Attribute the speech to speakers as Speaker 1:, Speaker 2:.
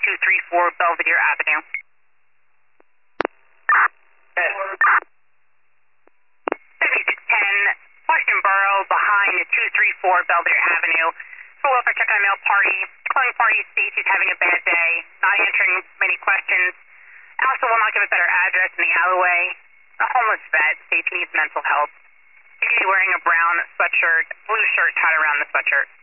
Speaker 1: 234 Belvedere Avenue. 7610 Washington Borough behind 234 Belvedere Avenue. For welfare check on male party. Calling party states he's having a bad day. Not answering many questions. Also will not give a better address in the alleyway. A homeless vet states he needs mental help. He's wearing a brown sweatshirt, blue shirt tied around the sweatshirt.